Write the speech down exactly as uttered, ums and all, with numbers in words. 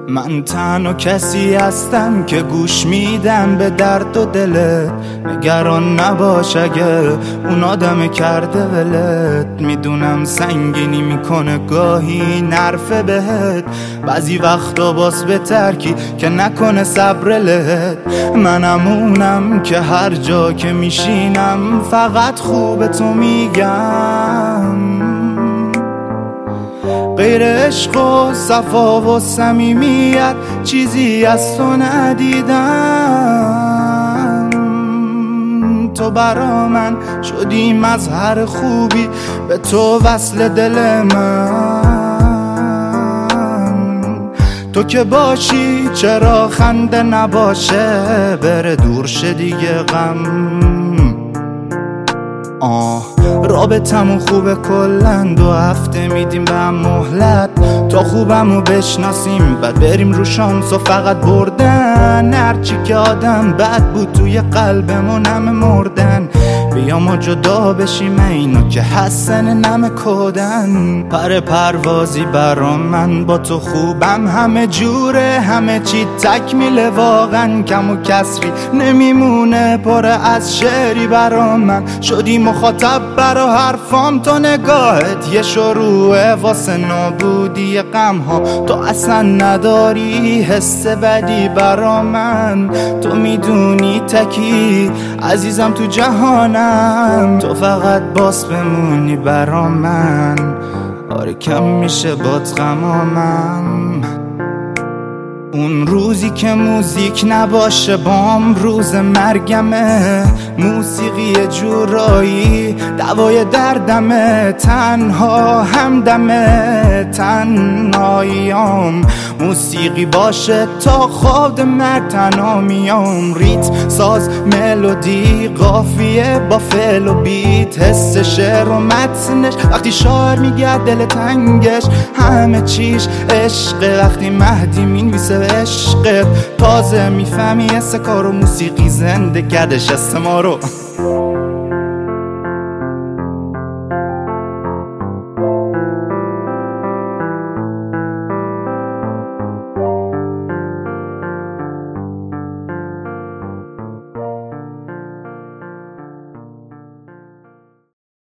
من تنها کسی هستم که گوش میدم به درد و دلت. نگران نباش اگه اون آدم کرده ولت. میدونم سنگینی میکنه گاهی نرفه بهت، بعضی وقتا باز به ترکی که نکنه صبر لهت. منم اونم که هر جا که میشینم فقط خوب تو میگم. غیر عشق و صفا و صمیمیت چیزی از تو ندیدم. تو برا من شدی مظهر خوبی، به تو وصل دل من. تو که باشی چرا خنده نباشه، بره دور شه دیگه غم. آه رابطمون خوبه کلن، دو هفته میدیم به هم مهلت تا خوبمو بشناسیم، بعد بریم رو شانس و فقط بردن. هرچی که آدم بد بود توی قلبمون همه مردن. بیا ما جدا بشیم اینو که حسن نم کودن. پر پروازی برام من با تو خوبم، همه جوره همه چی تکمیله واقعا. کم و کسری نمیمونه، پر از شعری برام من شدی مخاطب برا حرفام. تو نگاهت یه شروع واسه نابودی غم ها. تو اصلا نداری حس بدی برا من. تو میدونی تکی عزیزم تو جهانم. تو فقط باس بمونی برا من. آره کم میشه بات غمامم. اون روزی که موزیک نباشه بام روز مرگمه. موسیقی جورایی دوای دردمه، تنها همدمه تنهاییام. موسیقی باشه تا خواب مرگ تنها میام. ریت ساز ملودی قافیه با فعل و بیت، حس شعر و متنش وقتی شاعر میگه دل تنگش همه چیش عشقه. وقتی مهدی مینویسه عشقت تازه میفهمی حس کار و موسیقی زنده کردش است ما رو.